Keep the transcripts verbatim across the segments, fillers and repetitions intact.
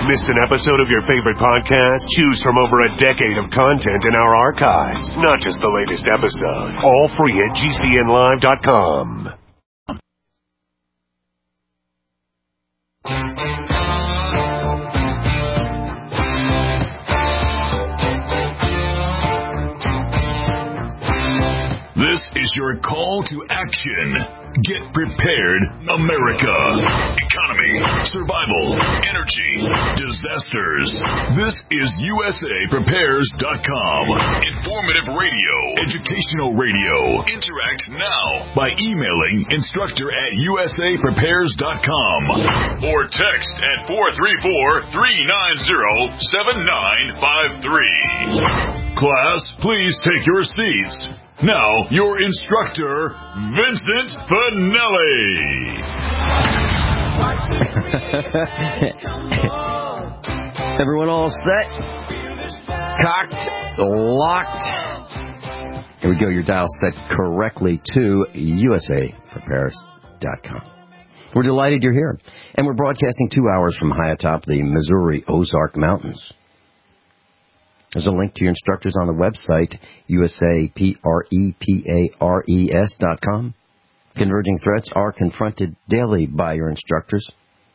Missed an episode of your favorite podcast? Choose from over a decade of content in our archives, not just the latest episode. All free at G C N live dot com. This is your call to action. Get prepared, America. Economy, survival, energy, disasters. This is U S A Prepares dot com. Informative radio, educational radio. Interact now by emailing instructor at U S A Prepares dot com or text at four three four, three nine zero, seven nine five three. Class, please take your seats. Now, your instructor, Vincent Finelli. Everyone all set? Cocked? Locked? Here we go. Your dial set correctly to U S A Prepares dot com. We're delighted you're here. And we're broadcasting two hours from high atop the Missouri Ozark Mountains. There's a link to your instructors on the website, U S A P R E P A R E S dot com. Converging threats are confronted daily by your instructors.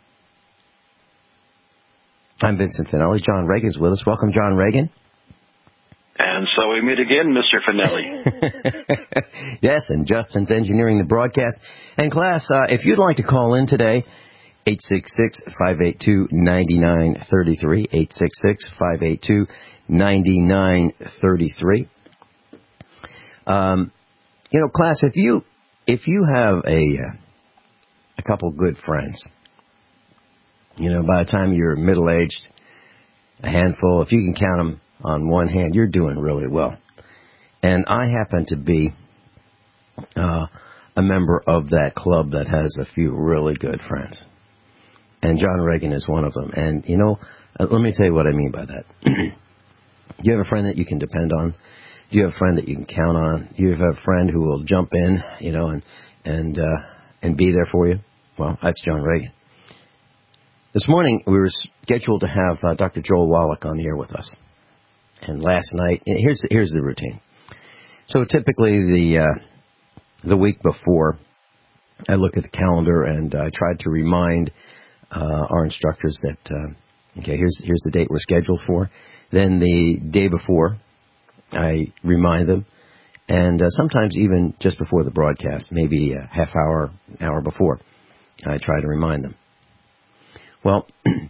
I'm Vincent Finelli. John Reagan's with us. Welcome, John Reagan. And so we meet again, Mister Finelli. Yes, and Justin's engineering the broadcast. And class, uh, if you'd like to call in today, eight six six, five eight two, nine nine three three, eight six six, five eight two, nine nine three three. Um, you know, class, if you if you have a uh, a couple good friends, you know, by the time you're middle-aged, a handful, if you can count them on one hand, you're doing really well. And I happen to be uh, a member of that club that has a few really good friends. And John Reagan is one of them. And, you know, uh, let me tell you what I mean by that. Do you have a friend that you can depend on? Do you have a friend that you can count on? Do you have a friend who will jump in, you know, and and uh, and be there for you? Well, that's John Reagan. This morning, we were scheduled to have uh, Doctor Joel Wallach on the air with us. And last night, here's here's the routine. So typically, the uh, the week before, I look at the calendar and I tried to remind uh, our instructors that, uh, okay, here's here's the date we're scheduled for. Then the day before, I remind them, and uh, sometimes even just before the broadcast, maybe a half hour, an hour before, I try to remind them. Well,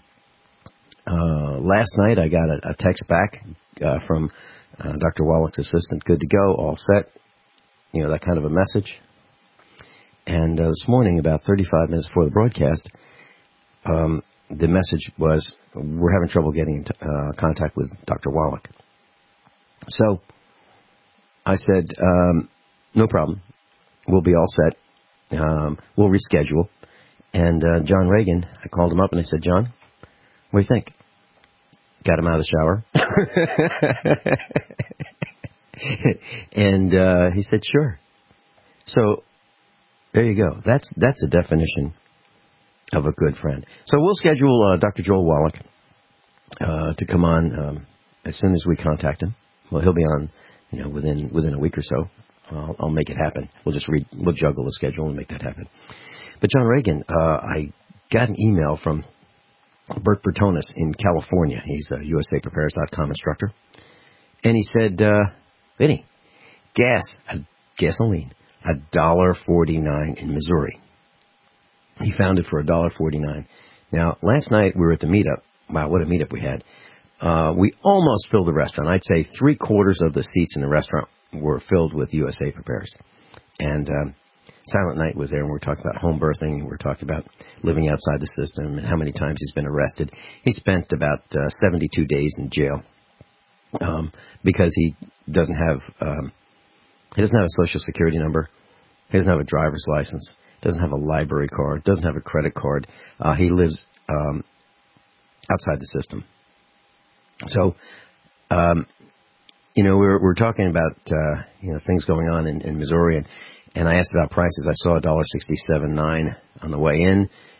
uh, last night I got a, a text back uh, from uh, Doctor Wallach's assistant, good to go, all set, you know, that kind of a message. And uh, this morning, about thirty-five minutes before the broadcast, um, the message was, we're having trouble getting in t- uh, contact with Doctor Wallach. So I said, um, no problem. We'll be all set. Um, we'll reschedule. And uh, John Reagan, I called him up and I said, John, what do you think? Got him out of the shower. And uh, he said, sure. So there you go. That's that's a definition of a good friend. So we'll schedule uh, Doctor Joel Wallach uh, to come on um, as soon as we contact him. Well, he'll be on, you know, within within a week or so. I'll, I'll make it happen. We'll just re- we'll juggle the schedule and make that happen. But John Reagan, uh, I got an email from Bert Bertonis in California. He's a U S A Prepares dot com instructor, and he said, uh, "Vinny, gas, uh, gasoline, a dollar forty-nine in Missouri." He found it for a dollar forty-nine. Now, last night we were at the meetup. Wow, what a meetup we had! Uh, we almost filled the restaurant. I'd say three quarters of the seats in the restaurant were filled with U S A Prepares. And um, Silent Night was there, and we were talking about home birthing. We were talking about living outside the system and how many times he's been arrested. He spent about uh, seventy-two days in jail um, because he doesn't have um, he doesn't have a social security number. He doesn't have a driver's license. Doesn't have a library card. Doesn't have a credit card. Uh, he lives um, outside the system. So, um, you know, we're we're talking about uh, you know things going on in, in Missouri, and, and I asked about prices. I saw a dollar sixty-seven nine on the way in, and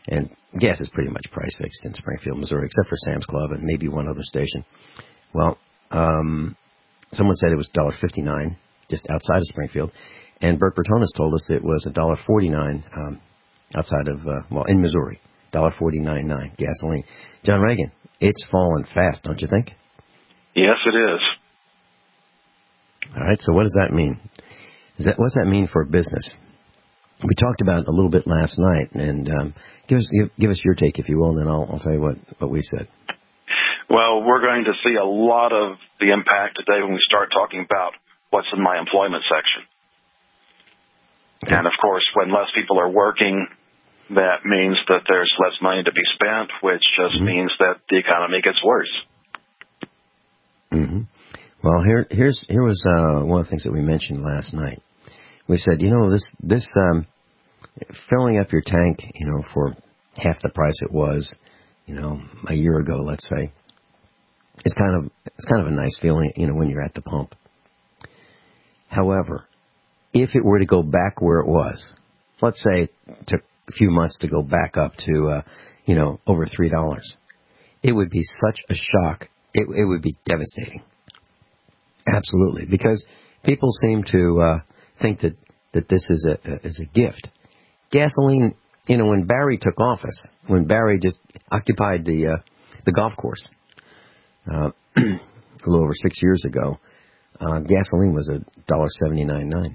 gas is pretty much price fixed in Springfield, Missouri, except for Sam's Club and maybe one other station. Well, um, someone said it was one dollar fifty-nine just outside of Springfield, and Bert Bertonis told us it was one dollar forty-nine um, outside of, uh, well, in Missouri, one dollar forty-nine nine gasoline. John Reagan, it's fallen fast, don't you think? Yes, it is. All right, so what does that mean? Is that, what does that mean for business? We talked about it a little bit last night, and um, give us give, give us your take, if you will, and then I'll, I'll tell you what, what we said. Well, we're going to see a lot of the impact today when we start talking about what's in my employment section. Okay. And, of course, when less people are working, that means that there's less money to be spent, which just mm-hmm. means that the economy gets worse. Mm-hmm. Well, here, here's here was uh, one of the things that we mentioned last night. We said, you know, this this um, filling up your tank, you know, for half the price it was, you know, a year ago, let's say, it's kind of it's kind of a nice feeling, you know, when you're at the pump. However, if it were to go back where it was, let's say it took a few months to go back up to, uh, you know, over three dollars, it would be such a shock. It, it would be devastating. Absolutely, because people seem to uh, think that, that this is a, a is a gift. Gasoline, you know, when Barry took office, when Barry just occupied the uh, the golf course uh, a little over six years ago, uh, gasoline was a dollar seventy nine nine.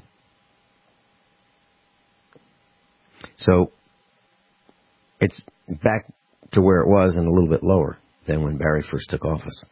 So it's back to where it was and a little bit lower than when Barry first took office.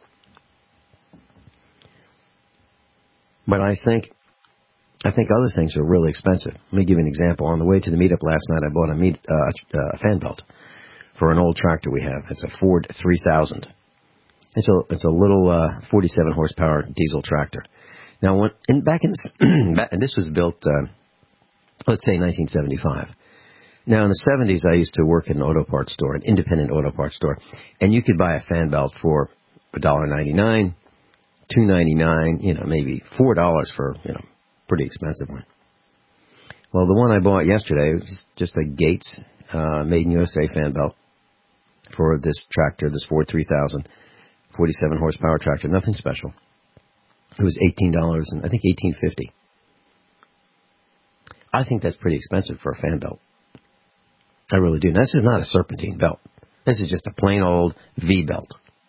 But I think I think other things are really expensive. Let me give you an example. On the way to the meetup last night, I bought a, meet, uh, a fan belt for an old tractor we have. It's a Ford three thousand. It's a it's a little uh, forty-seven horsepower diesel tractor. Now, when, in, back in and this was built, uh, let's say, nineteen seventy-five. Now, in the seventies, I used to work at an auto parts store, an independent auto parts store, and you could buy a fan belt for one dollar ninety-nine, two ninety-nine, you know, maybe four dollars for, you know, pretty expensive one. Well, the one I bought yesterday was just a Gates uh, Made in U S A fan belt for this tractor, this Ford three thousand, forty-seven horsepower tractor, nothing special. It was eighteen dollars, and I think eighteen fifty. I think that's pretty expensive for a fan belt. I really do. Now, this is not a serpentine belt. This is just a plain old V belt.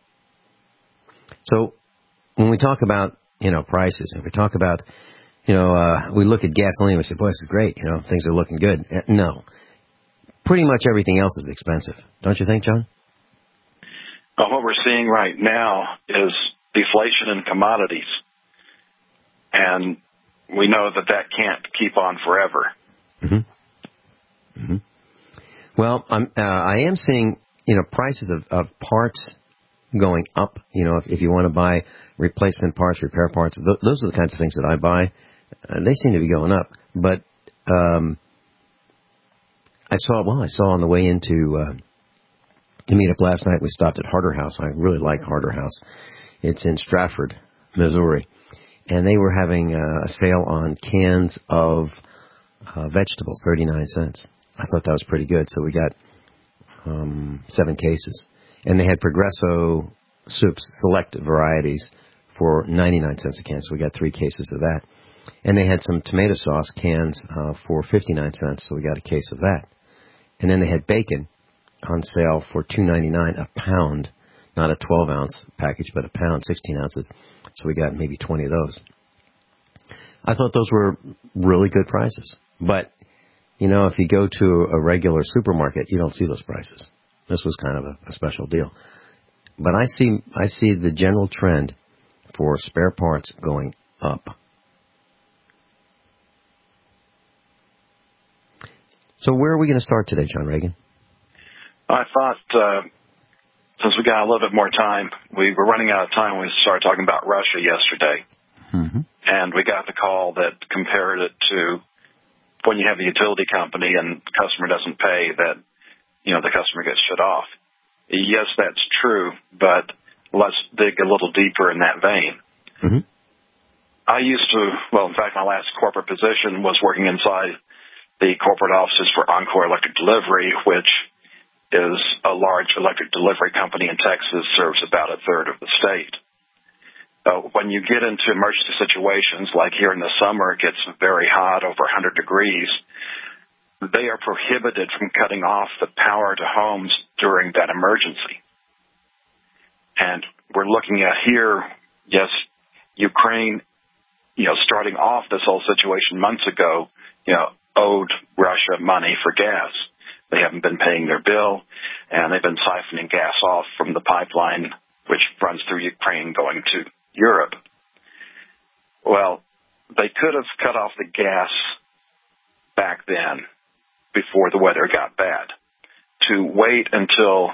So when we talk about, you know, prices, and we talk about, you know, uh, we look at gasoline and we say, boy, this is great. You know, things are looking good. No. Pretty much everything else is expensive. Don't you think, John? Well, what we're seeing right now is deflation in commodities. And we know that that can't keep on forever. Mm-hmm. Mm-hmm. Well, I'm, uh, I am seeing, you know, prices of, of parts going up. You know, if, if you want to buy replacement parts, repair parts, th- those are the kinds of things that I buy. Uh, they seem to be going up. But um, I saw, well, I saw on the way into uh, the meetup last night, we stopped at Harder House. I really like Harder House. It's in Stratford, Missouri. And they were having uh, a sale on cans of uh, vegetables, thirty-nine cents. I thought that was pretty good. So we got um, seven cases. And they had Progresso soups, select varieties, for ninety-nine cents a can. So we got three cases of that. And they had some tomato sauce cans uh, for fifty-nine cents. So we got a case of that. And then they had bacon on sale for two ninety-nine a pound. Not a twelve ounce package, but a pound, sixteen ounces. So we got maybe twenty of those. I thought those were really good prices. But, you know, if you go to a regular supermarket, you don't see those prices. This was kind of a, a special deal. But I see I see the general trend for spare parts going up. So where are we going to start today, John Reagan? I thought, uh, since we got a little bit more time, we were running out of time when we started talking about Russia yesterday. Mm-hmm. And we got the call that compared it to when you have a utility company and the customer doesn't pay, that, you know, the customer gets shut off. Yes, that's true, but let's dig a little deeper in that vein. Mm-hmm. I used to, well, in fact, my last corporate position was working inside the corporate offices for Encore Electric Delivery, which is a large electric delivery company in Texas, serves about a third of the state. Uh, when you get into emergency situations, like here in the summer, it gets very hot, over one hundred degrees, they are prohibited from cutting off the power to homes during that emergency. And we're looking at here, yes, Ukraine, you know, starting off this whole situation months ago, you know, owed Russia money for gas. They haven't been paying their bill, and they've been siphoning gas off from the pipeline, which runs through Ukraine going to Europe. Well, they could have cut off the gas back then before the weather got bad. To wait until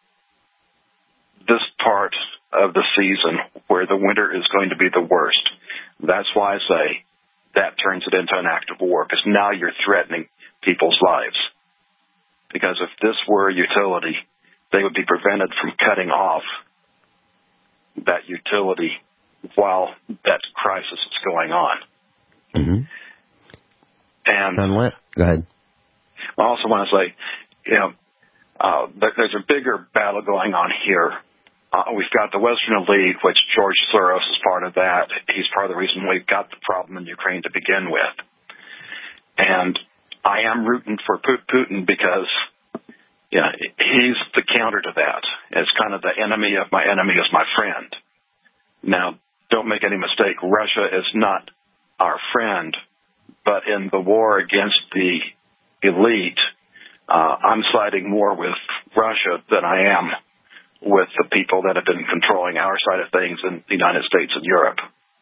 this part of the season where the winter is going to be the worst, that's why I say that turns it into an act of war, because now you're threatening people's lives. Because if this were a utility, they would be prevented from cutting off that utility while that crisis is going on. Mm-hmm. And John, go ahead. I also want to say, you know, uh, there's a bigger battle going on here. Uh, we've got the Western elite, which George Soros is part of that. He's part of the reason we've got the problem in Ukraine to begin with. And I am rooting for Putin because, you know, he's the counter to that. It's kind of the enemy of my enemy is my friend. Now, don't make any mistake, Russia is not our friend, but in the war against the elite, uh, I'm siding more with Russia than I am with the people that have been controlling our side of things in the United States and Europe.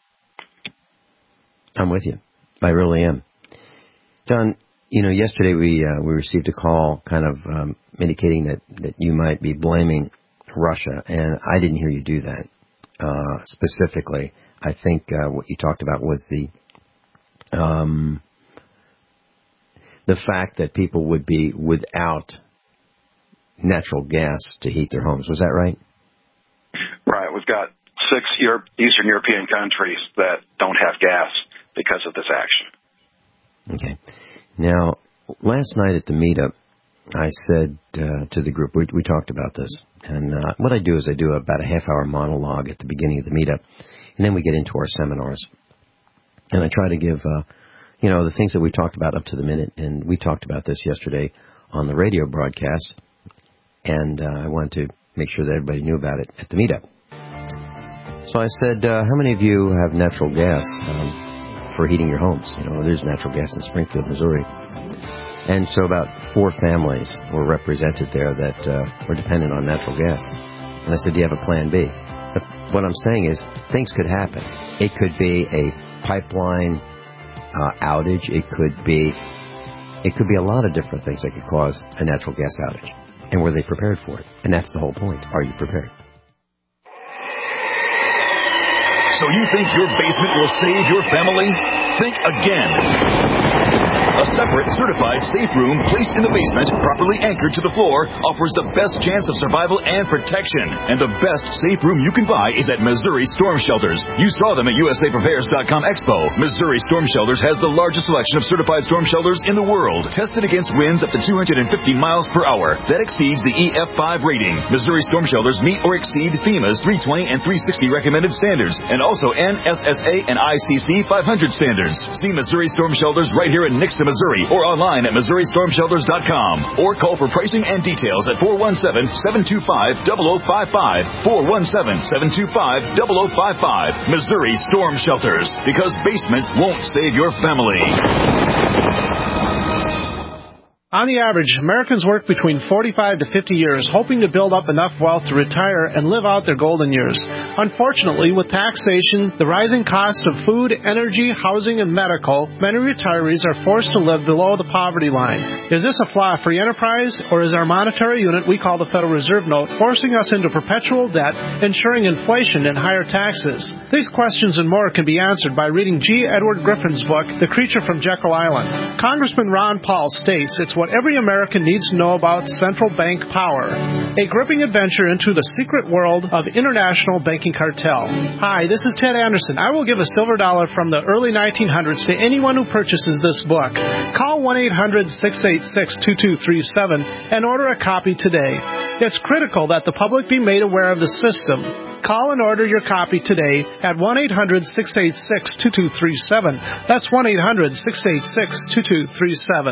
I'm with you. I really am. John, you know, yesterday we uh, we received a call kind of um, indicating that, that you might be blaming Russia, and I didn't hear you do that uh, specifically. I think uh, what you talked about was the um, the fact that people would be without natural gas to heat their homes. Was that right? Right. We've got six Europe, Eastern European countries that don't have gas because of this action. Okay. Now, last night at the meetup, I said uh, to the group, we, we talked about this, and uh, what I do is I do about a half-hour monologue at the beginning of the meetup, and then we get into our seminars. And I try to give, uh, you know, the things that we talked about up to the minute, and we talked about this yesterday on the radio broadcast, and uh, I wanted to make sure that everybody knew about it at the meetup. So I said, uh, how many of you have natural gas um, for heating your homes? You know, there's natural gas in Springfield, Missouri. And so about four families were represented there that uh, were dependent on natural gas. And I said, do you have a plan B? But what I'm saying is things could happen. It could be a pipeline uh, outage. It could be it could be a lot of different things that could cause a natural gas outage. And were they prepared for it? And that's the whole point. Are you prepared? So you think your basement will save your family? Think again. A separate, certified safe room placed in the basement, properly anchored to the floor, offers the best chance of survival and protection. And the best safe room you can buy is at Missouri Storm Shelters. You saw them at U S A Prepares dot com Expo. Missouri Storm Shelters has the largest selection of certified storm shelters in the world, tested against winds up to two hundred fifty miles per hour. That exceeds the E F five rating. Missouri Storm Shelters meet or exceed FEMA's three twenty and three sixty recommended standards, and also N S S A and I C C five hundred standards. See Missouri Storm Shelters right here in Nixon, Missouri, or online at Missouri Storm Shelters dot com, or call for pricing and details at four one seven, seven two five, zero zero five five, four one seven, seven two five, zero zero five five. Missouri Storm Shelters, because basements won't save your family. On the average, Americans work between forty-five to fifty years, hoping to build up enough wealth to retire and live out their golden years. Unfortunately, with taxation, the rising cost of food, energy, housing, and medical, many retirees are forced to live below the poverty line. Is this a flaw free enterprise, or is our monetary unit we call the Federal Reserve Note forcing us into perpetual debt, ensuring inflation and higher taxes? These questions and more can be answered by reading G. Edward Griffin's book, The Creature from Jekyll Island. Congressman Ron Paul states it's what what every American needs to know about central bank power. A gripping adventure into the secret world of international banking cartel. Hi, this is Ted Anderson. I will give a silver dollar from the early nineteen hundreds to anyone who purchases this book. Call one eight hundred, six eight six, two two three seven and order a copy today. It's critical that the public be made aware of the system. Call and order your copy today at one eight hundred, six eight six, two two three seven. That's one eight hundred, six eight six, two two three seven.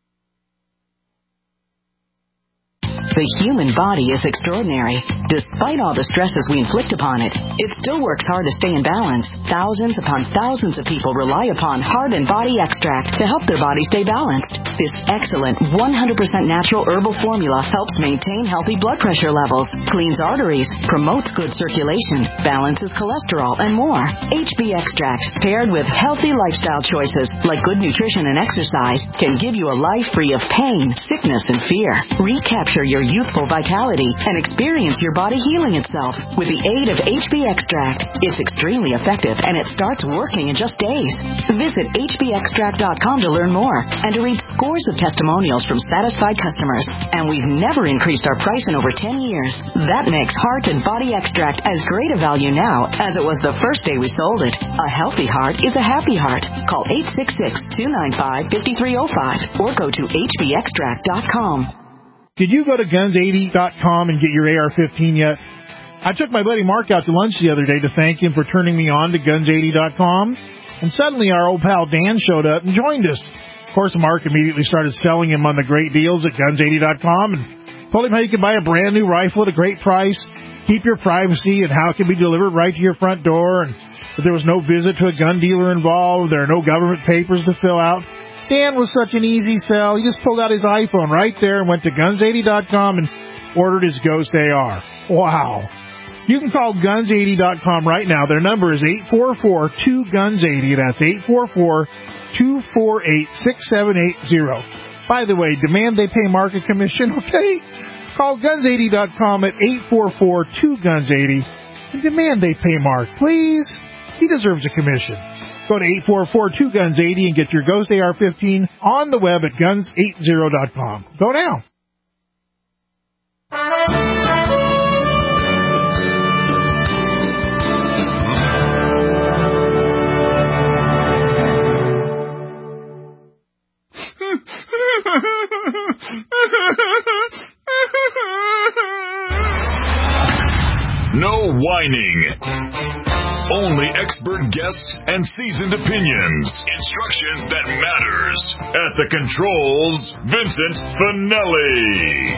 The human body is extraordinary. Despite all the stresses we inflict upon it, it still works hard to stay in balance. Thousands upon thousands of people rely upon Heart and Body Extract to help their body stay balanced. This excellent one hundred percent natural herbal formula helps maintain healthy blood pressure levels, cleans arteries, promotes good circulation, balances cholesterol, and more. H B Extract, paired with healthy lifestyle choices like good nutrition and exercise, can give you a life free of pain, sickness, and fear. Recapture your youthful vitality and experience your body healing itself with the aid of H B Extract. It's extremely effective and it starts working in just days. Visit H B extract dot com to learn more and to read scores of testimonials from satisfied customers. And we've never increased our price in over ten years. That makes Heart and Body Extract as great a value now as it was the first day we sold it. A healthy heart is a happy heart. Call eight six six, two nine five, five three zero five or go to H B extract dot com. Did you go to guns eighty dot com and get your A R fifteen yet? I took my buddy Mark out to lunch the other day to thank him for turning me on to guns eighty dot com, and suddenly our old pal Dan showed up and joined us. Of course, Mark immediately started selling him on the great deals at guns eighty dot com and told him how you can buy a brand new rifle at a great price, keep your privacy, and how it can be delivered right to your front door, and that there was no visit to a gun dealer involved, there are no government papers to fill out. Dan was such an easy sell. He just pulled out his iPhone right there and went to guns eighty dot com and ordered his Ghost A R. Wow. You can call guns eighty dot com right now. Their number is eight four four, two guns eighty. That's eight four four, two four eight, six seven eight zero. By the way, demand they pay Mark a commission, okay? Call guns eighty dot com at eight four four, two guns eighty and demand they pay Mark, please. He deserves a commission. Go to eight four four, two guns eighty and get your Ghost A R fifteen on the web at guns eighty dot com. Go now. No whining. Only expert guests and seasoned opinions. Instruction that matters. At the controls, Vincent Finelli.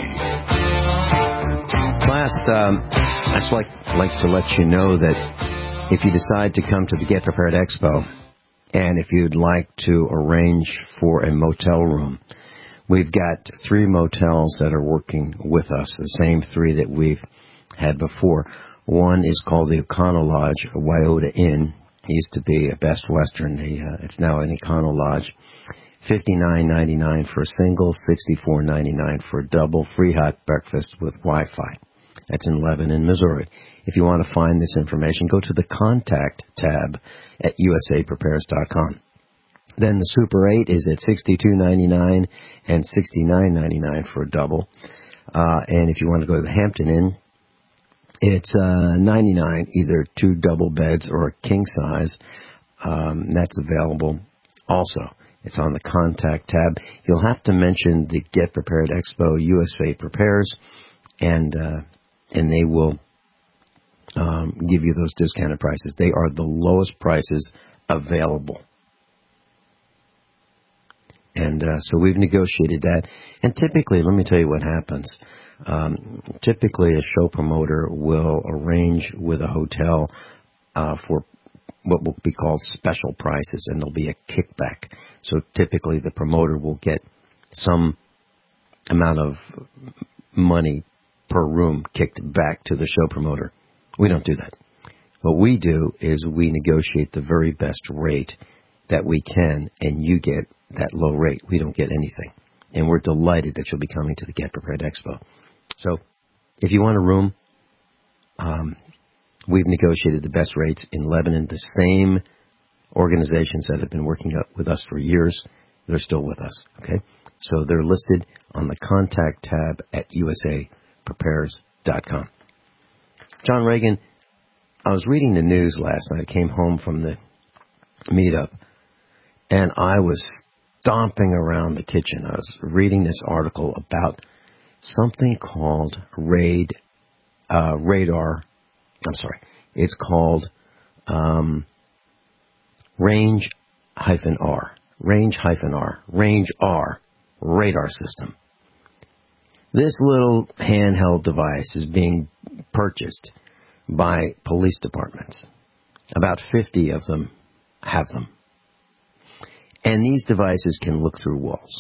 Class, um, I'd just like, like to let you know that if you decide to come to the Get Prepared Expo, and if you'd like to arrange for a motel room, we've got three motels that are working with us, the same three that we've had before. One is called the Econo Lodge, Wyoda Inn. It used to be a Best Western. The, uh, it's now an Econo Lodge. fifty-nine ninety-nine for a single, sixty-four ninety-nine for a double, free hot breakfast with Wi-Fi. That's in Lebanon, Missouri. If you want to find this information, go to the Contact tab at U S A prepares dot com. Then the Super eight is at sixty-two ninety-nine and sixty-nine ninety-nine for a double. Uh, and if you want to go to the Hampton Inn, it's uh, ninety-nine, either two double beds or a king size. Um, that's available also. It's on the Contact tab. You'll have to mention the Get Prepared Expo U S A Prepares, and uh, and they will um, give you those discounted prices. They are the lowest prices available. And uh, so we've negotiated that. And typically, let me tell you what happens. Um, typically, a show promoter will arrange with a hotel uh, for what will be called special prices, and there'll be a kickback. So typically, the promoter will get some amount of money per room kicked back to the show promoter. We don't do that. What we do is we negotiate the very best rate that we can, and you get that low rate. We don't get anything. And we're delighted that you'll be coming to the Get Prepared Expo. So if you want a room, um, we've negotiated the best rates in Lebanon. The same organizations that have been working up with us for years they're still with us, okay? So they're listed on the contact tab at U S A prepares dot com. John Reagan, I was reading the news last night. I came home from the meetup, and I was stomping around the kitchen. I was reading this article about something called RAID, uh, radar. I'm sorry. It's called um, Range hyphen R. Range hyphen R. Range R. Radar system. This little handheld device is being purchased by police departments. About fifty of them have them. And these devices can look through walls.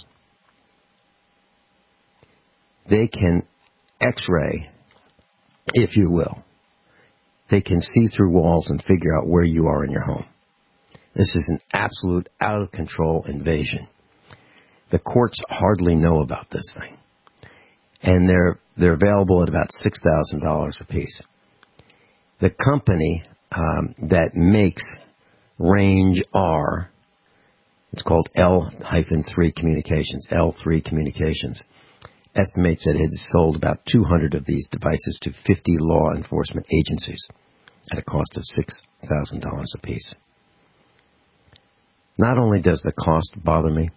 They can X-ray, if you will. They can see through walls and figure out where you are in your home. This is an absolute out-of-control invasion. The courts hardly know about this thing. And they're they're available at about six thousand dollars a piece. The company um, that makes Range R, it's called L three Communications, L three Communications, estimates that it has sold about two hundred of these devices to fifty law enforcement agencies at a cost of six thousand dollars a piece. Not only does the cost bother me,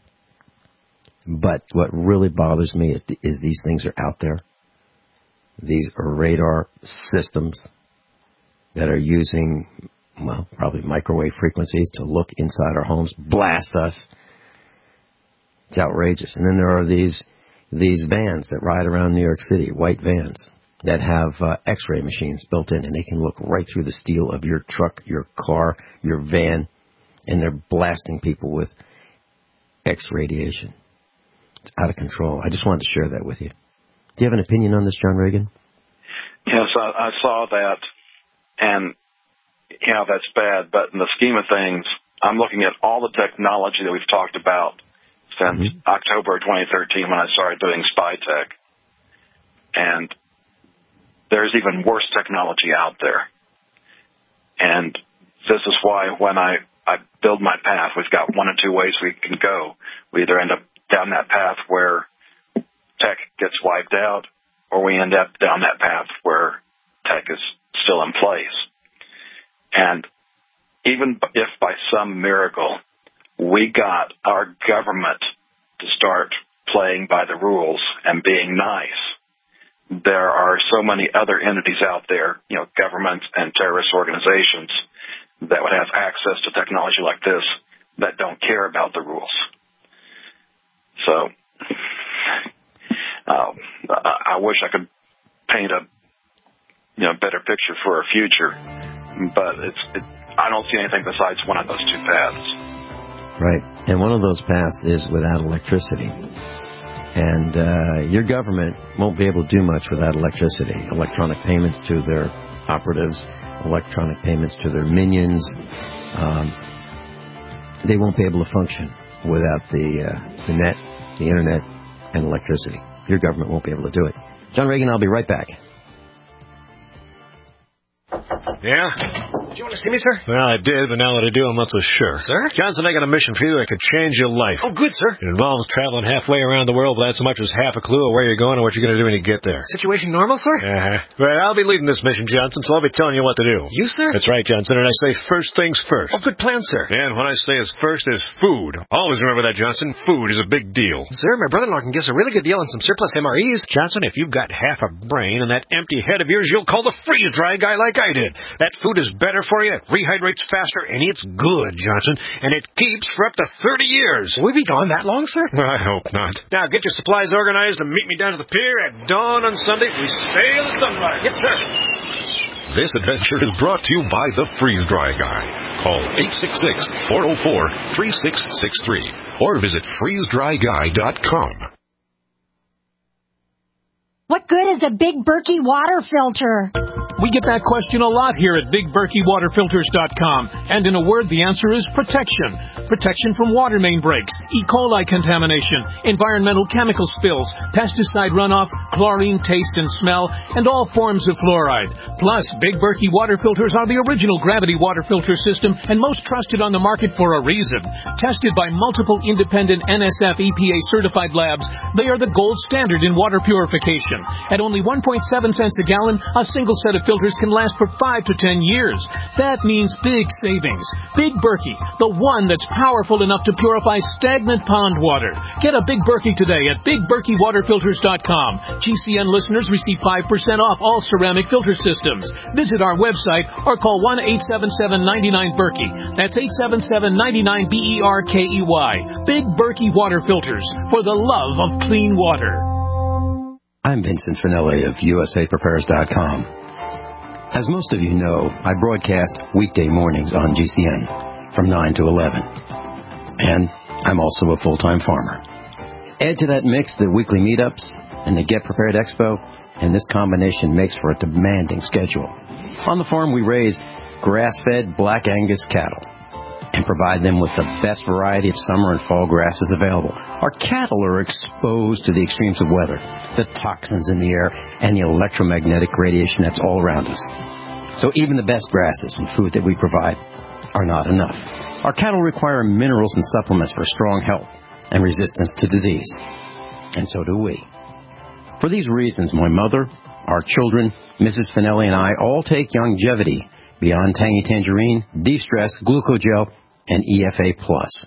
but what really bothers me is these things are out there. These are radar systems that are using, well, probably microwave frequencies to look inside our homes, blast us. It's outrageous. And then there are these these vans that ride around New York City, white vans, that have uh, X-ray machines built in, and they can look right through the steel of your truck, your car, your van, and they're blasting people with X radiation. It's out of control. I just wanted to share that with you. Do you have an opinion on this, John Reagan? Yes, I, I saw that, and, yeah, that's bad. But in the scheme of things, I'm looking at all the technology that we've talked about since mm-hmm. October twenty thirteen when I started doing Spy Tech. And there's even worse technology out there. And this is why when I, I build my path, we've got one or two ways we can go. We either end up down that path where tech gets wiped out, or we end up down that path where tech is still in place. And even if by some miracle we got our government to start playing by the rules and being nice, there are so many other entities out there, you know, governments and terrorist organizations that would have access to technology like this that don't care about the rules. So, uh, I wish I could paint a, you know, better picture for our future, but it's, it, I don't see anything besides one of those two paths. Right, and one of those paths is without electricity. And uh, your government won't be able to do much without electricity. Electronic payments to their operatives, electronic payments to their minions. Um, they won't be able to function without the uh, the net, the internet, and electricity. Your government won't be able to do it. John Reagan, I'll be right back. Yeah? Did you want to see me, sir? Well, I did, but now that I do, I'm not so sure. Sir? Johnson, I got a mission for you that could change your life. Oh, good, sir. It involves traveling halfway around the world without so much as half a clue of where you're going or what you're going to do when you get there. Situation normal, sir? Uh-huh. Well, I'll be leading this mission, Johnson, so I'll be telling you what to do. You, sir? That's right, Johnson, and I say first things first. Oh, good plan, sir. And what I say is first is food. Always remember that, Johnson. Food is a big deal. Sir, my brother-in-law can give us a really good deal on some surplus M R Es. Johnson, if you've got half a brain and that empty head of yours, you'll call the freeze-dry guy like I did. That food is better for you, it rehydrates faster, and it's good, Johnson, and it keeps for up to thirty years. Will we be gone that long, sir? Well, I hope not. Now, get your supplies organized and meet me down to the pier at dawn on Sunday. We sail at sunrise. Yes, sir. This adventure is brought to you by the Freeze-Dry Guy. Call eight six six, four oh four, three six six three or visit freeze dry guy dot com. What good is a big Berkey water filter? We get that question a lot here at Big Berkey Water Filters dot com. And in a word, the answer is protection. Protection from water main breaks, E. coli contamination, environmental chemical spills, pesticide runoff, chlorine taste and smell, and all forms of fluoride. Plus, Big Berkey Water Filters are the original gravity water filter system and most trusted on the market for a reason. Tested by multiple independent N S F E P A certified labs, they are the gold standard in water purification. At only one point seven cents a gallon, a single set of filters can last for five to ten years. That means big savings. Big Berkey, the one that's powerful enough to purify stagnant pond water. Get a Big Berkey today at Big Berkey Water Filters dot com. G C N listeners receive five percent off all ceramic filter systems. Visit our website or call one eight seven seven, nine nine, Berkey. That's eight seven seven, nine nine, B E R K E Y. Big Berkey Water Filters, for the love of clean water. I'm Vincent Finelli of U S A Prepares dot com. As most of you know, I broadcast weekday mornings on G C N from nine to eleven. And I'm also a full-time farmer. Add to that mix the weekly meetups and the Get Prepared Expo, and this combination makes for a demanding schedule. On the farm, we raise grass-fed Black Angus cattle and provide them with the best variety of summer and fall grasses available. Our cattle are exposed to the extremes of weather, the toxins in the air, and the electromagnetic radiation that's all around us. So even the best grasses and food that we provide are not enough. Our cattle require minerals and supplements for strong health and resistance to disease. And so do we. For these reasons, my mother, our children, Missus Finelli, and I all take Longevity, Beyond Tangy Tangerine, De-Stress, Glucogel, and E F A Plus.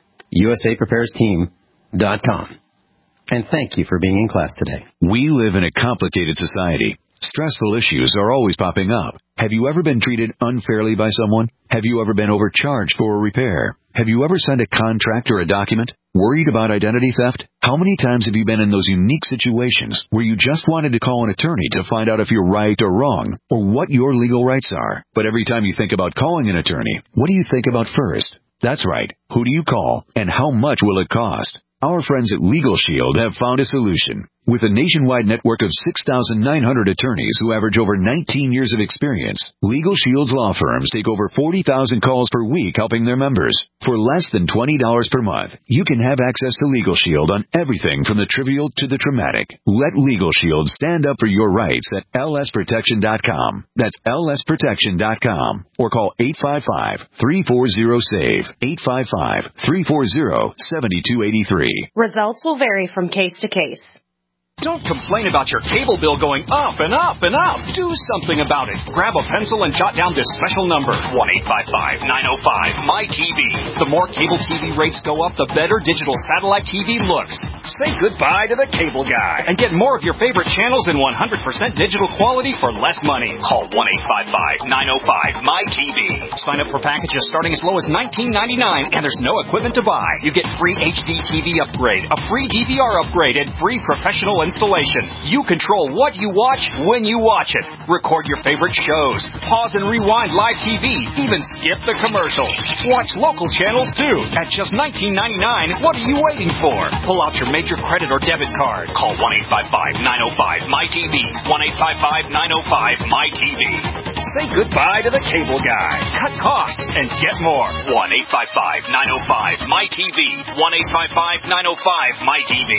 U S A Prepares Team dot com. And thank you for being in class today. We live in a complicated society. Stressful issues are always popping up. Have you ever been treated unfairly by someone? Have you ever been overcharged for a repair? Have you ever signed a contract or a document? Worried about identity theft? How many times have you been in those unique situations where you just wanted to call an attorney to find out if you're right or wrong, or what your legal rights are? But every time you think about calling an attorney, what do you think about first? That's right. Who do you call, and how much will it cost? Our friends at Legal Shield have found a solution. With a nationwide network of six thousand nine hundred attorneys who average over nineteen years of experience, Legal Shield's law firms take over forty thousand calls per week helping their members. For less than twenty dollars per month, you can have access to Legal Shield on everything from the trivial to the traumatic. Let Legal Shield stand up for your rights at L S protection dot com. That's L S protection dot com. Or call eight five five, three four zero, SAVE, eight five five, three four zero, seven two eight three. Results will vary from case to case. Don't complain about your cable bill going up and up and up. Do something about it. Grab a pencil and jot down this special number, one eight five five, nine oh five, M Y T V. The more cable T V rates go up, the better digital satellite T V looks. Say goodbye to the cable guy and get more of your favorite channels in one hundred percent digital quality for less money. Call one eight five five, nine oh five, M Y T V. Sign up for packages starting as low as nineteen ninety-nine, and there's no equipment to buy. You get free H D T V upgrade, a free D V R upgrade, and free professional installation. You control what you watch when you watch it. Record your favorite shows. Pause and rewind live T V. Even skip the commercials. Watch local channels too. At just nineteen ninety-nine, what are you waiting for? Pull out your major credit or debit card. Call one eight five five, nine oh five, M Y T V. one eight five five, nine oh five, M Y T V. Say goodbye to the cable guy. Cut costs and get more. one eight five five, nine oh five, M Y T V. one eight five five, nine oh five, M Y T V.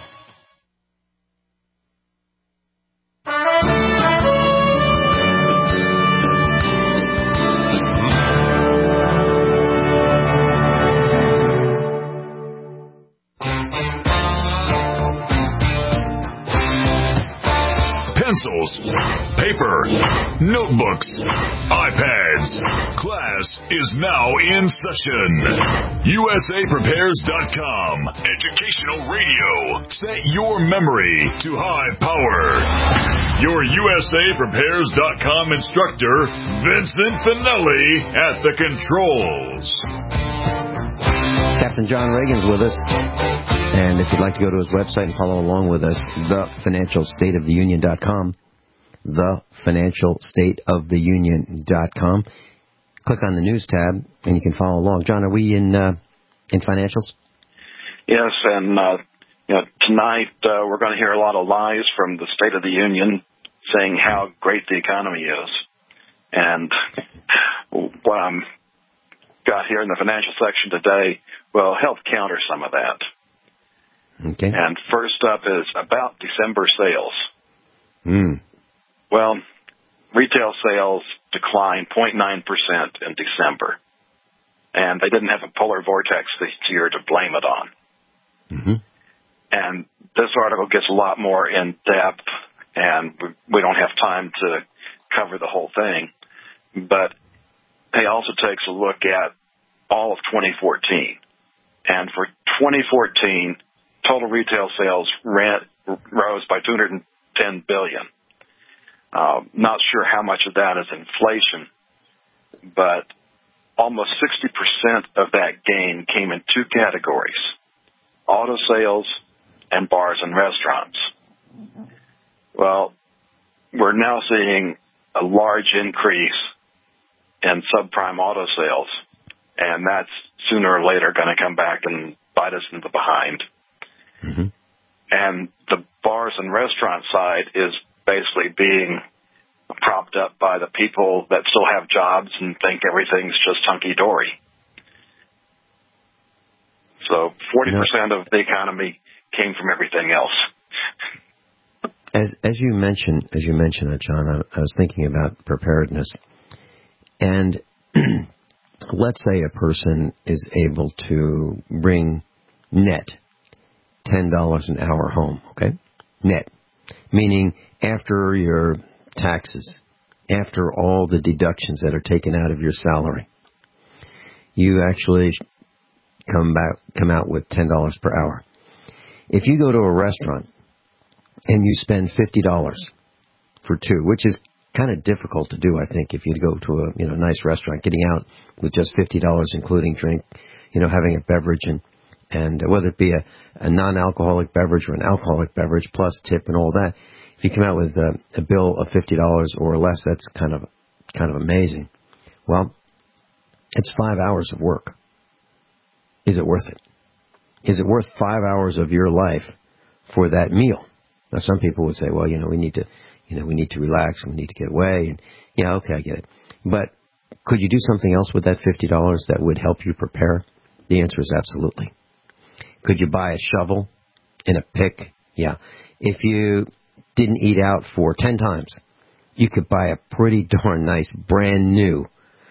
Pencils, paper, notebooks, iPads. Class is now in session. U S A Prepares dot com. Educational radio. Set your memory to high power. Your U S A Prepares dot com instructor, Vincent Finelli, at the controls. Captain John Reagan's with us. And if you'd like to go to his website and follow along with us, the financial state of the union dot com, the financial state of the union dot com. Click on the news tab, and you can follow along. John, are we in uh, in financials? Yes, and uh, you know, tonight uh, we're going to hear a lot of lies from the State of the Union. saying how great the economy is. And what I'm got here in the financial section today will help counter some of that. Okay. And first up is about December sales. Mm. Well, retail sales declined zero point nine percent in December. And they didn't have a polar vortex this year to blame it on. Mm-hmm. And this article gets a lot more in depth, and we don't have time to cover the whole thing. But he also takes a look at all of twenty fourteen. And for twenty fourteen, total retail sales rent rose by two hundred ten billion dollars. Uh, not sure how much of that is inflation, but almost sixty percent of that gain came in two categories: auto sales and bars and restaurants. Well, we're now seeing a large increase in subprime auto sales, and that's sooner or later going to come back and bite us in the behind. Mm-hmm. And the bars and restaurant side is basically being propped up by the people that still have jobs and think everything's just hunky-dory. So forty percent of the economy came from everything else. As as you mentioned, as you mentioned, uh, John, I, I was thinking about preparedness. And let's say a person is able to bring net ten dollars an hour home, okay? Net. Meaning after your taxes, after all the deductions that are taken out of your salary, you actually come back, come out with ten dollars per hour. If you go to a restaurant and you spend fifty dollars for two, which is kind of difficult to do, I think, if you go to a you know nice restaurant, getting out with just fifty dollars, including drink, you know, having a beverage, and and whether it be a, a non-alcoholic beverage or an alcoholic beverage plus tip and all that, if you come out with a, a bill of fifty dollars or less, that's kind of kind of amazing. Well, it's five hours of work. Is it worth it? Is it worth five hours of your life for that meal? Now, some people would say, well, you know, we need to, you know, we need to relax and we need to get away. And yeah, okay, I get it. But could you do something else with that fifty dollars that would help you prepare? The answer is absolutely. Could you buy a shovel and a pick? Yeah. If you didn't eat out for ten times, you could buy a pretty darn nice, brand new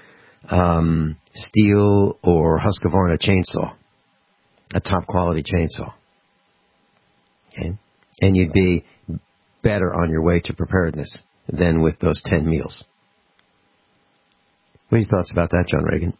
um, Stihl or Husqvarna chainsaw, a top quality chainsaw. Okay? And you'd be better on your way to preparedness than with those ten meals. What are your thoughts about that, John Reagan?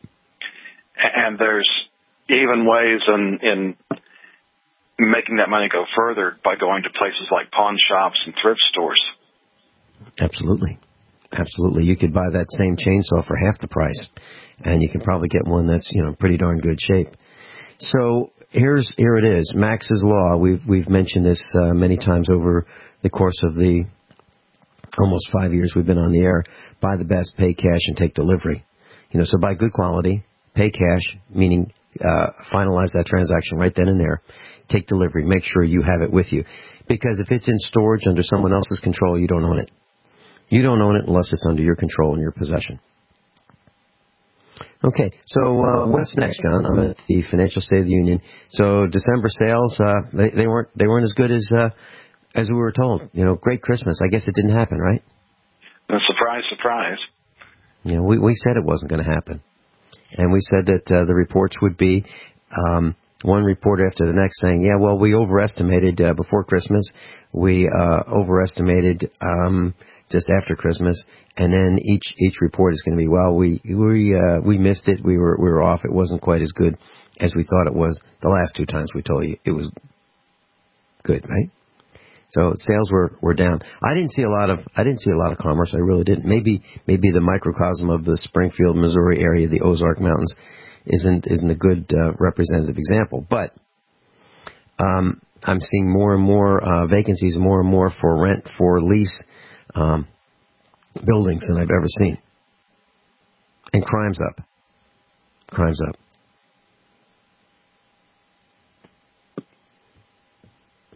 And there's even ways in, in making that money go further by going to places like pawn shops and thrift stores. Absolutely. Absolutely. You could buy that same chainsaw for half the price, and you can probably get one that's, you know, pretty darn good shape. So here's here it is, Max's Law. We've we've mentioned this uh, many times over the course of the almost five years we've been on the air. Buy the best, pay cash, and take delivery. You know, so buy good quality, pay cash, meaning uh, finalize that transaction right then and there. Take delivery. Make sure you have it with you, because if it's in storage under someone else's control, you don't own it. You don't own it unless it's under your control and your possession. Okay, so uh, what's next, John? I'm at the Financial State of the Union. So December sales, uh, they, they weren't they weren't as good as uh, as we were told. You know, great Christmas. I guess it didn't happen, right? A surprise, surprise. You know, we we said it wasn't going to happen, and we said that uh, the reports would be um, one report after the next saying, yeah, well, we overestimated uh, before Christmas, we uh, overestimated um, just after Christmas, and then each each report is going to be, well, we we uh, we missed it, we were we were off, it wasn't quite as good as we thought it was. The last two times we told you it was good, right? So sales were, were down. I didn't see a lot of I didn't see a lot of commerce. I really didn't. Maybe maybe the microcosm of the Springfield, Missouri area, the Ozark Mountains, isn't isn't a good uh, representative example. But um, I'm seeing more and more uh, vacancies, more and more for rent, for lease um, buildings than I've ever seen. And crime's up. Crime's up.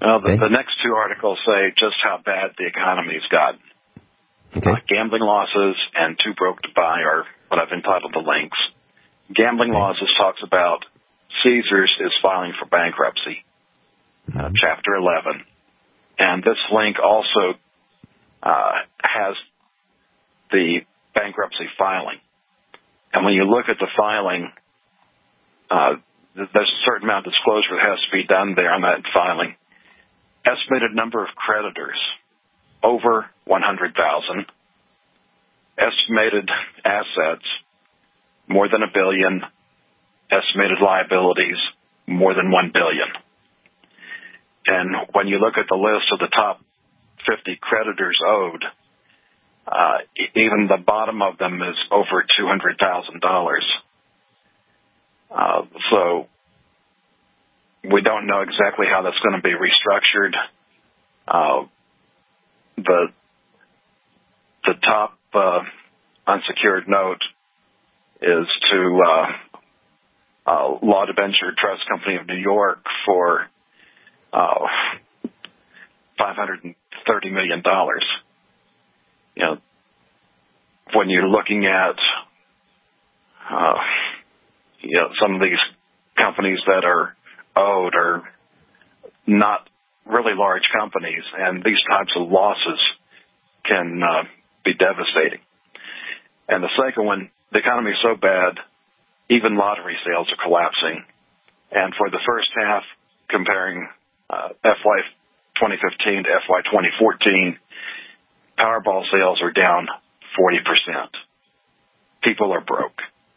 Well, the, Okay. the next two articles say just how bad the economy's got. Okay. Uh, gambling losses and Too Broke to Buy are what I've entitled the links. Gambling Okay. losses talks about Caesars is filing for bankruptcy, uh, Mm-hmm. Chapter eleven. And this link also uh, has the bankruptcy filing. And when you look at the filing, uh, th- there's a certain amount of disclosure that has to be done there on that filing. Estimated number of creditors, over one hundred thousand. Estimated assets, more than a billion. Estimated liabilities, more than one billion. And when you look at the list of the top fifty creditors owed, uh, even the bottom of them is over two hundred thousand dollars. Uh, so we don't know exactly how that's going to be restructured. Uh, the the top uh, unsecured note is to uh, uh, Law Debenture Trust Company of New York for uh, five hundred thirty million dollars. You know, when you're looking at uh, you know some of these companies that are owed are not really large companies, and these types of losses can uh, be devastating. And the second one, the economy is so bad, even lottery sales are collapsing. And for the first half, comparing uh, F Y twenty fifteen to F Y twenty fourteen, Powerball sales are down forty percent. People are broke.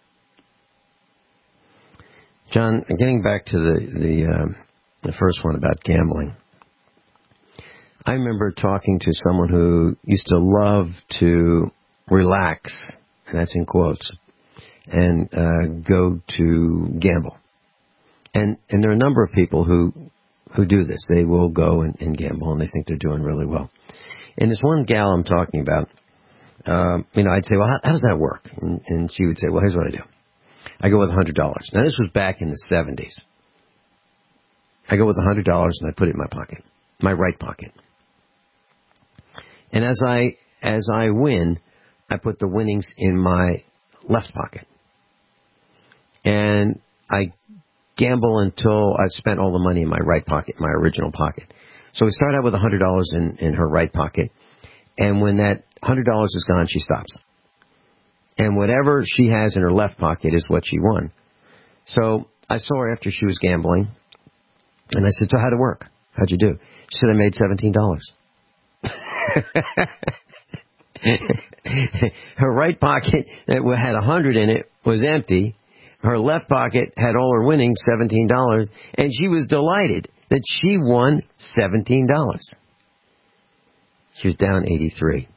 John, getting back to the the, uh, the first one about gambling, I remember talking to someone who used to love to relax, and that's in quotes, and uh, go to gamble. And and there are a number of people who who do this. They will go and, and gamble, and they think they're doing really well. And this one gal I'm talking about, um, you know, I'd say, well, how, how does that work? And, and she would say, well, here's what I do. I go with one hundred dollars. Now, this was back in the seventies. I go with one hundred dollars, and I put it in my pocket, my right pocket. And as I as I win, I put the winnings in my left pocket. And I gamble until I've spent all the money in my right pocket, my original pocket. So we start out with one hundred dollars in, in her right pocket. And when that one hundred dollars is gone, she stops. And whatever she has in her left pocket is what she won. So I saw her after she was gambling. And I said, so how'd it work? How'd you do? She said, I made seventeen dollars. Her right pocket that had one hundred in it was empty. Her left pocket had all her winnings, seventeen dollars, and she was delighted that she won seventeen dollars. She was down eighty-three.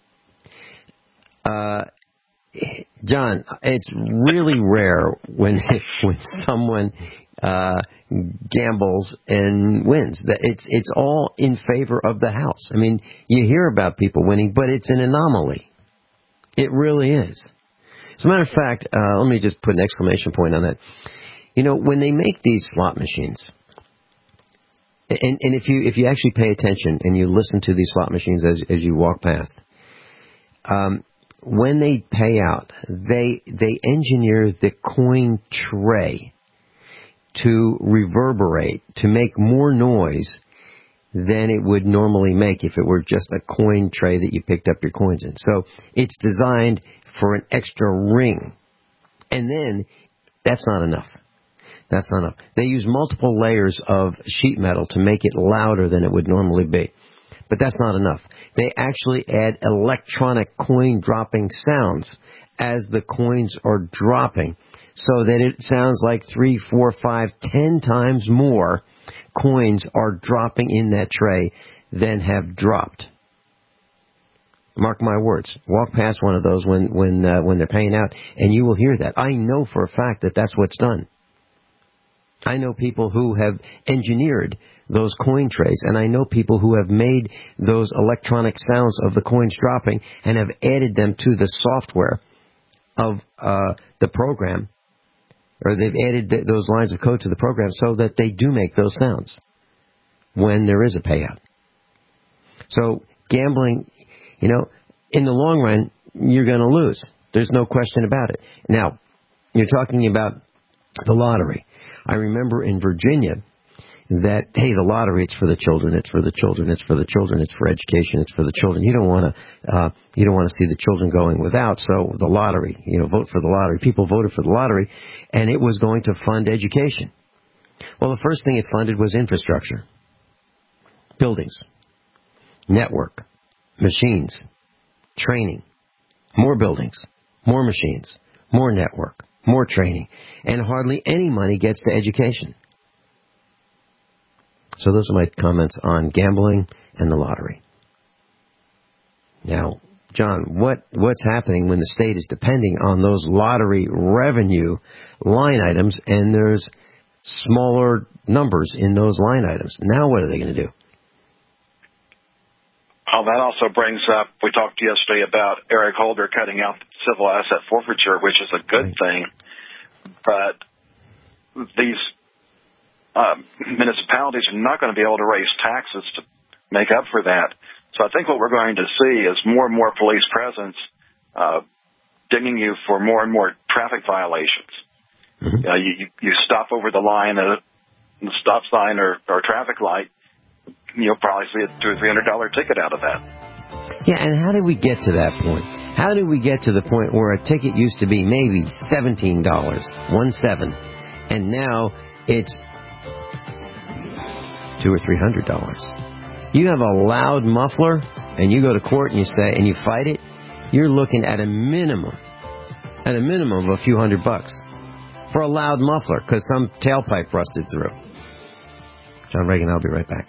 Uh, John, it's really rare when when someone uh, gambles and wins. That it's it's all in favor of the house. I mean, you hear about people winning, but it's an anomaly. It really is. As a matter of fact, uh, let me just put an exclamation point on that. You know, when they make these slot machines, and, and if you if you actually pay attention and you listen to these slot machines as as you walk past, um, when they pay out, they they engineer the coin tray to reverberate, to make more noise than it would normally make if it were just a coin tray that you picked up your coins in. So it's designed for an extra ring. And then, that's not enough. That's not enough. They use multiple layers of sheet metal to make it louder than it would normally be. But that's not enough. They actually add electronic coin dropping sounds as the coins are dropping, so that it sounds like three, four, five, ten times more coins are dropping in that tray than have dropped. Mark my words. Walk past one of those when when uh, when they're paying out, and you will hear that. I know for a fact that that's what's done. I know people who have engineered those coin trays, and I know people who have made those electronic sounds of the coins dropping and have added them to the software of uh, the program, or they've added th- those lines of code to the program so that they do make those sounds. when there is a payout. So gambling, you know, in the long run, you're going to lose. There's no question about it. Now, you're talking about the lottery. I remember in Virginia that, hey, the lottery, it's for the children, it's for the children, it's for the children, it's for education, it's for the children. You don't want to, uh, you don't want to see the children going without, so the lottery, you know, vote for the lottery. People voted for the lottery, and it was going to fund education. Well, the first thing it funded was infrastructure, buildings, network, machines, training, more buildings, more machines, more network, more training, and hardly any money gets to education. So those are my comments on gambling and the lottery. Now, John, what what's happening when the state is depending on those lottery revenue line items and there's smaller numbers in those line items? Now what are they going to do? Well, that also brings up, we talked yesterday about Eric Holder cutting out civil asset forfeiture, which is a good thing. But these uh, municipalities are not going to be able to raise taxes to make up for that. So I think what we're going to see is more and more police presence uh, dinging you for more and more traffic violations. Mm-hmm. Uh, you, you stop over the line at a stop sign or, or traffic light, you'll probably see a two or three hundred dollar ticket out of that. Yeah, and how did we get to that point? How did we get to the point where a ticket used to be maybe seventeen dollars, one seven, and now it's two or three hundred dollars? You have a loud muffler, and you go to court and you say and you fight it. You're looking at a minimum, at a minimum of a few hundred bucks for a loud muffler because some tailpipe rusted through. John Reagan, I'll be right back.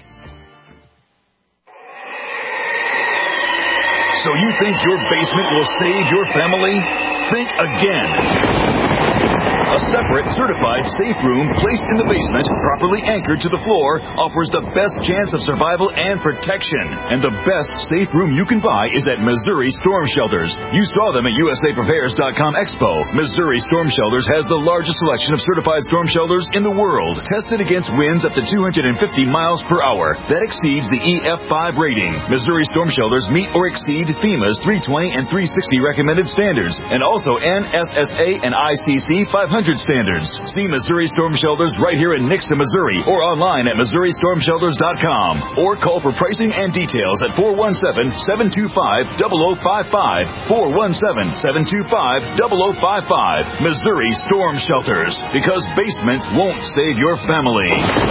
So you think your basement will save your family? Think again. A separate, certified safe room placed in the basement, properly anchored to the floor, offers the best chance of survival and protection. And the best safe room you can buy is at Missouri Storm Shelters. You saw them at U S A Prepares dot com Expo. Missouri Storm Shelters has the largest selection of certified storm shelters in the world, tested against winds up to two hundred fifty miles per hour. That exceeds the E F five rating. Missouri Storm Shelters meet or exceed FEMA's three twenty and three sixty recommended standards, and also N S S A and I C C five hundred standards. See Missouri Storm Shelters right here in Nixon, Missouri, or online at Missouri Storm Shelters dot com, or call for pricing and details at four one seven, seven two five, zero zero five five, four one seven, seven two five, zero zero five five. Missouri Storm Shelters, because basements won't save your family.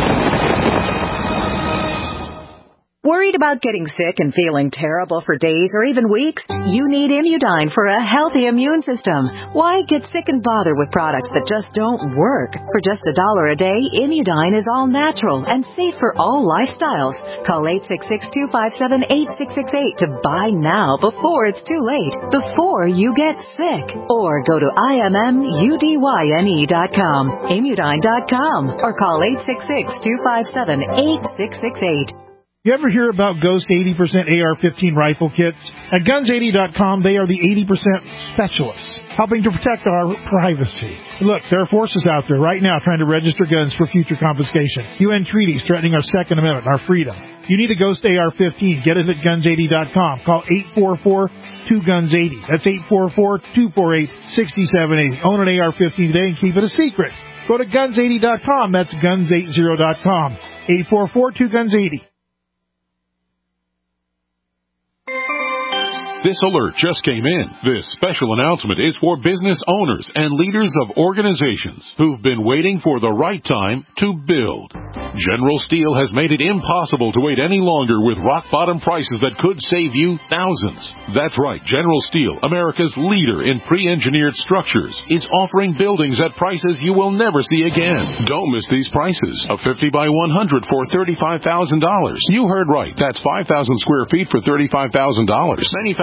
Worried about getting sick and feeling terrible for days or even weeks? You need Immudyne for a healthy immune system. Why get sick and bother with products that just don't work? For just a dollar a day, Immudyne is all natural and safe for all lifestyles. Call eight six six, two five seven, eight six six eight to buy now before it's too late, before you get sick. Or go to I M M U D Y N E dot com, Immudyne dot com, or call eight six six, two five seven, eight six six eight. You ever hear about Ghost eighty percent A R fifteen rifle kits? At guns eighty dot com, they are the eighty percent specialists, helping to protect our privacy. Look, there are forces out there right now trying to register guns for future confiscation. U N treaties threatening our Second Amendment, our freedom. You need a Ghost A R fifteen. Get it at guns eighty dot com. Call eight four four, two guns eighty. That's eight four four, two four eight, six seven eight zero. Own an A R fifteen today and keep it a secret. Go to guns eighty dot com. That's guns eighty dot com. eight four four, two guns eighty. This alert just came in. This special announcement is for business owners and leaders of organizations who've been waiting for the right time to build. General Steel has made it impossible to wait any longer with rock-bottom prices that could save you thousands. That's right, General Steel, America's leader in pre-engineered structures, is offering buildings at prices you will never see again. Don't miss these prices. A fifty by one hundred for thirty-five thousand dollars. You heard right. That's five thousand square feet for thirty-five thousand dollars. Manufactured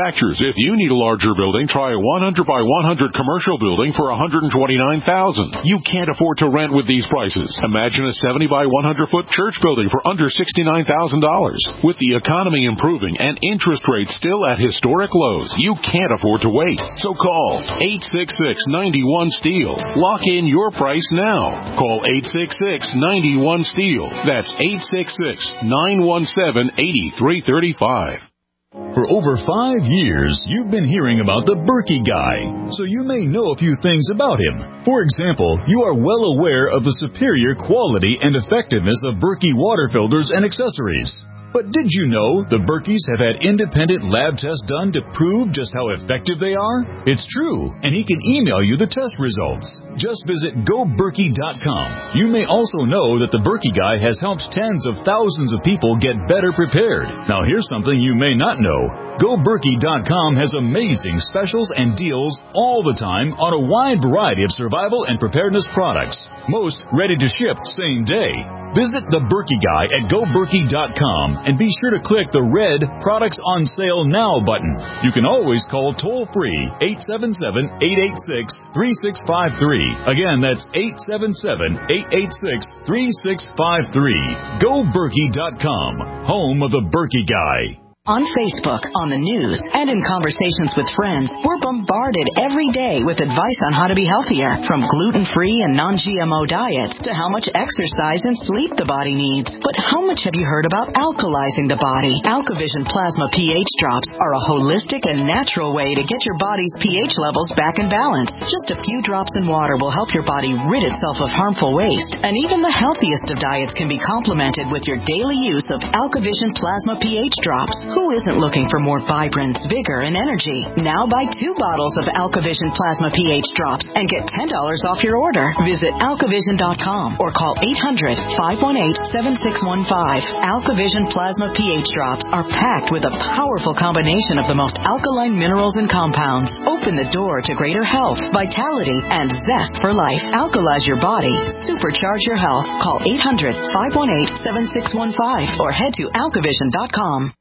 manufacturers. If you need a larger building, try a one hundred by one hundred commercial building for one hundred twenty-nine thousand dollars. You can't afford to rent with these prices. Imagine a seventy by one hundred foot church building for under sixty-nine thousand dollars. With the economy improving and interest rates still at historic lows, you can't afford to wait. So call eight six six, nine one, STEEL. Lock in your price now. Call eight six six, nine one, STEEL. That's eight six six, nine one seven, eight three three five. For over five years, you've been hearing about the Berkey Guy, so you may know a few things about him. For example, you are well aware of the superior quality and effectiveness of Berkey water filters and accessories. But did you know the Berkeys have had independent lab tests done to prove just how effective they are? It's true, and he can email you the test results. Just visit go berkey dot com. You may also know that the Berkey Guy has helped tens of thousands of people get better prepared. Now here's something you may not know. go berkey dot com has amazing specials and deals all the time on a wide variety of survival and preparedness products. Most ready to ship same day. Visit the Berkey Guy at go berkey dot com and be sure to click the red Products on Sale Now button. You can always call toll-free eight seven seven, eight eight six, three six five three. Again, that's eight seven seven, eight eight six, three six five three. go berkey dot com, home of the Berkey Guy. On Facebook, on the news, and in conversations with friends, we're bombarded every day with advice on how to be healthier, from gluten-free and non-G M O diets to how much exercise and sleep the body needs. But how much have you heard about alkalizing the body? AlkaVision Plasma pH drops are a holistic and natural way to get your body's pH levels back in balance. Just a few drops in water will help your body rid itself of harmful waste, and even the healthiest of diets can be complemented with your daily use of AlkaVision Plasma pH drops. Who isn't looking for more vibrance, vigor, and energy? Now buy two bottles of AlkaVision Plasma pH drops and get ten dollars off your order. Visit alkavision dot com or call eight hundred, five one eight, seven six one five. AlkaVision Plasma pH drops are packed with a powerful combination of the most alkaline minerals and compounds. Open the door to greater health, vitality, and zest for life. Alkalize your body. Supercharge your health. Call eight hundred, five one eight, seven six one five or head to alkavision dot com.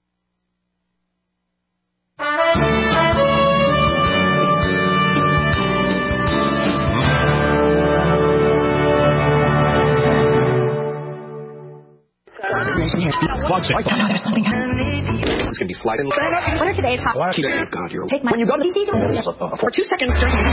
It's gonna be sliding. What are today's hot? Oh, God, you're Take my when you go to these for two seconds.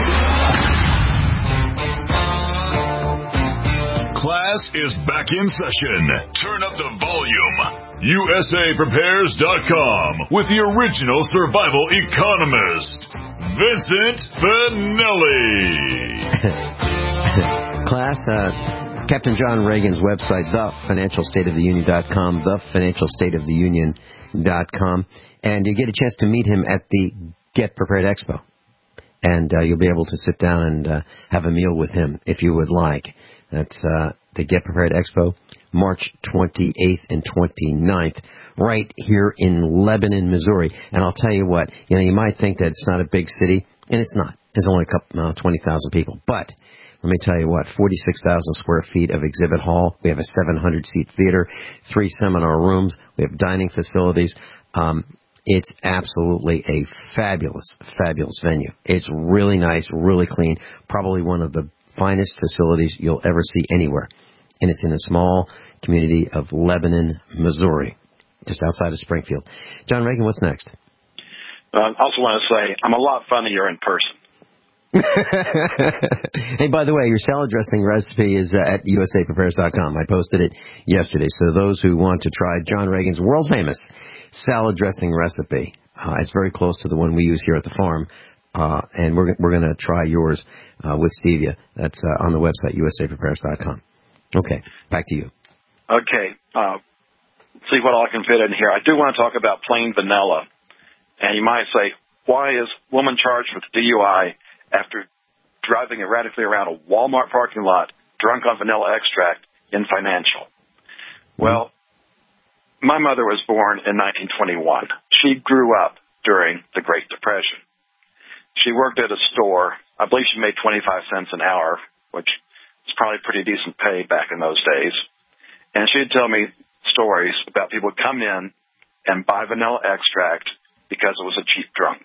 Class is back in session. Turn up the volume. U S A Prepares dot com with the original survival economist, Vincent Finelli. Class, uh, Captain John Reagan's website, the financial state of the union dot com, the financial state of the union dot com, and you get a chance to meet him at the Get Prepared Expo. And uh, you'll be able to sit down and uh, have a meal with him if you would like. That's uh, the Get Prepared Expo, March twenty-eighth and twenty-ninth, right here in Lebanon, Missouri. And I'll tell you what, you know, you might think that it's not a big city, and it's not. There's only a couple, uh, twenty thousand people. But let me tell you what, forty-six thousand square feet of exhibit hall. We have a seven hundred seat theater, three seminar rooms. We have dining facilities. Um, it's absolutely a fabulous, fabulous venue. It's really nice, really clean, probably one of the finest facilities you'll ever see anywhere. And it's in a small community of Lebanon, Missouri, just outside of Springfield. John Reagan, what's next? I uh, also want to say I'm a lot funnier in person. Hey, by the way, your salad dressing recipe is uh, at U S A Prepares dot com. I posted it yesterday. So those who want to try John Reagan's world-famous salad dressing recipe, uh, it's very close to the one we use here at the farm. Uh, and we're we're going to try yours uh, with stevia. That's uh, on the website, U S A Prepares dot com. Okay, back to you. Okay, uh, see what all I can fit in here. I do want to talk about plain vanilla. And you might say, why is woman charged with D U I after driving erratically around a Walmart parking lot drunk on vanilla extract in Financial? Well, my mother was born in nineteen twenty-one. She grew up during the Great Depression. She worked at a store. I believe she made twenty-five cents an hour, which is probably pretty decent pay back in those days. And she'd tell me stories about people who come in and buy vanilla extract because it was a cheap drunk.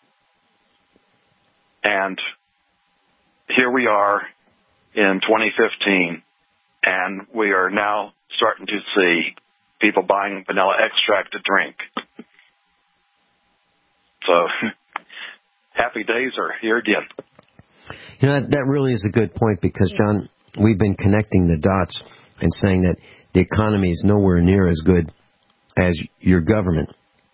And here we are in twenty fifteen, and we are now starting to see people buying vanilla extract to drink. So, happy days are here again. You know, that, that really is a good point because, John, we've been connecting the dots and saying that the economy is nowhere near as good as your government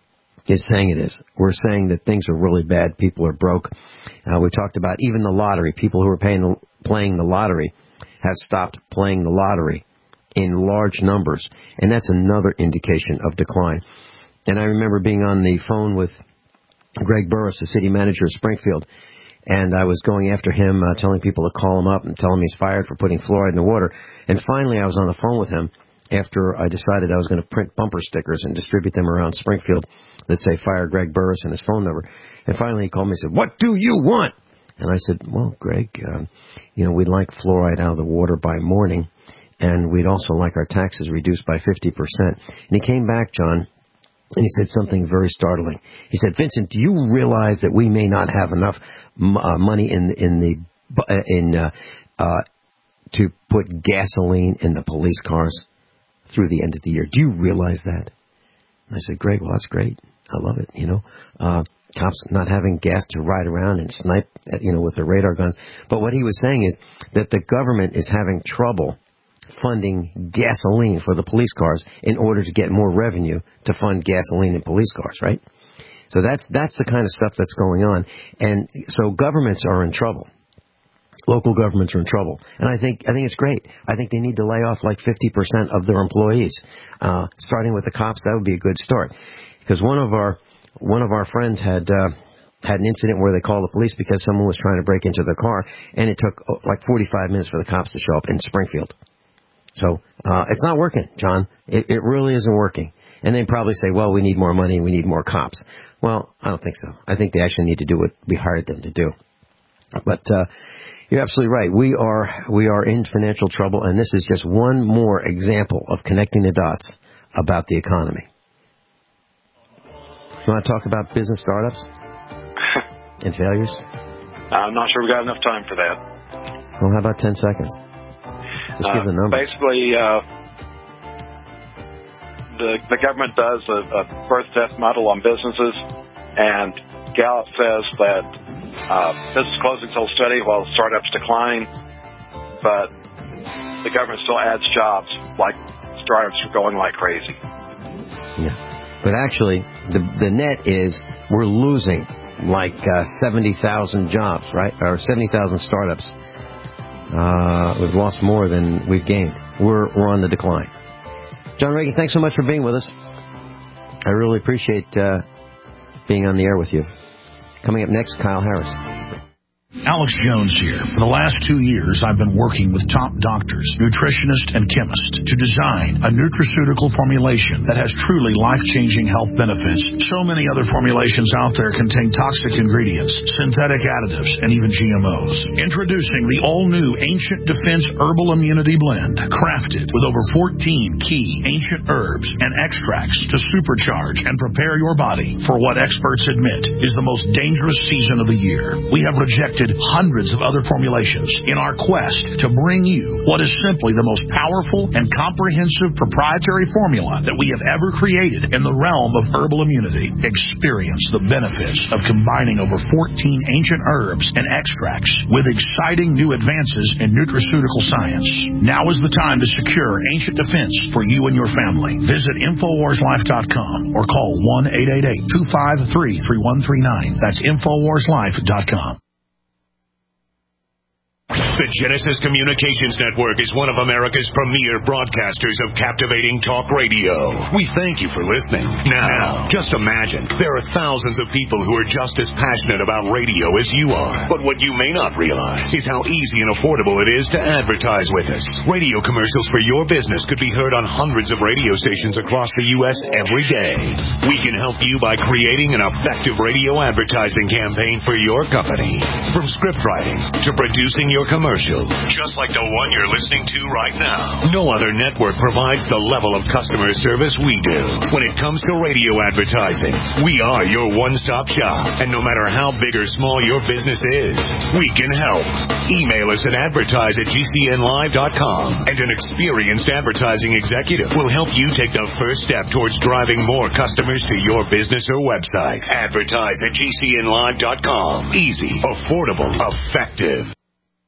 is saying it is. We're saying that things are really bad. People are broke. Uh, we talked about even the lottery. People who are paying, playing the lottery have stopped playing the lottery in large numbers, and that's another indication of decline. And I remember being on the phone with Greg Burris, the city manager of Springfield, and I was going after him, uh, telling people to call him up and tell him he's fired for putting fluoride in the water. And finally, I was on the phone with him after I decided I was going to print bumper stickers and distribute them around Springfield that say, fire Greg Burris and his phone number. And finally, he called me and said, what do you want? And I said, well, Greg, uh, you know, we'd like fluoride out of the water by morning, and we'd also like our taxes reduced by fifty percent. And he came back, John, and he said something very startling. He said, Vincent, do you realize that we may not have enough uh, money in in the uh, in uh, uh, to put gasoline in the police cars through the end of the year? Do you realize that? And I said, Greg, well, that's great. I love it. You know, uh, cops not having gas to ride around and snipe, you know, with their radar guns. But what he was saying is that the government is having trouble funding gasoline for the police cars in order to get more revenue to fund gasoline in police cars, right? So that's that's the kind of stuff that's going on. And so governments are in trouble. Local governments are in trouble. And I think I think it's great. I think they need to lay off like fifty percent of their employees. Uh, starting with the cops, that would be a good start. Because one of our one of our friends had uh, had an incident where they called the police because someone was trying to break into their car, and it took oh, like forty-five minutes for the cops to show up in Springfield. So uh, it's not working, John. It, it really isn't working. And they probably say, well, we need more money, we need more cops. Well, I don't think so. I think they actually need to do what we hired them to do. But uh, you're absolutely right. We are we are in financial trouble, and this is just one more example of connecting the dots about the economy. You want to talk about business startups and failures? I'm not sure we got enough time for that. Well, how about ten seconds? Just give the numbers. Uh, basically, uh, the, the government does a, a birth death model on businesses, and Gallup says that uh, business closings hold steady while startups decline, but the government still adds jobs like startups are going like crazy. Yeah, but actually, the the net is we're losing like uh, seventy thousand jobs, right? Or seventy thousand startups. Uh, we've lost more than we've gained. We're we're on the decline. John Reagan, thanks so much for being with us. I really appreciate uh, being on the air with you. Coming up next, Kyle Harris. Alex Jones here. For the last two years, I've been working with top doctors, nutritionists, and chemists to design a nutraceutical formulation that has truly life-changing health benefits. So many other formulations out there contain toxic ingredients, synthetic additives, and even G M Os. Introducing the all-new Ancient Defense Herbal Immunity Blend, crafted with over fourteen key ancient herbs and extracts to supercharge and prepare your body for what experts admit is the most dangerous season of the year. We have rejected hundreds of other formulations in our quest to bring you what is simply the most powerful and comprehensive proprietary formula that we have ever created in the realm of herbal immunity. Experience the benefits of combining over fourteen ancient herbs and extracts with exciting new advances in nutraceutical science. Now is the time to secure Ancient Defense for you and your family. Visit Infowars Life dot com or call one eight eight eight, two five three, three one three nine. That's Infowars Life dot com. The Genesis Communications Network is one of America's premier broadcasters of captivating talk radio. We thank you for listening. Now, just imagine, there are thousands of people who are just as passionate about radio as you are. But what you may not realize is how easy and affordable it is to advertise with us. Radio commercials for your business could be heard on hundreds of radio stations across the U S every day. We can help you by creating an effective radio advertising campaign for your company. From script writing to producing your commercial, commercial, just like the one you're listening to right now. No other network provides the level of customer service we do. When it comes to radio advertising, we are your one-stop shop. And no matter how big or small your business is, we can help. Email us at advertise at g c n live dot com, and an experienced advertising executive will help you take the first step towards driving more customers to your business or website. Advertise at g c n live dot com. Easy, affordable, effective.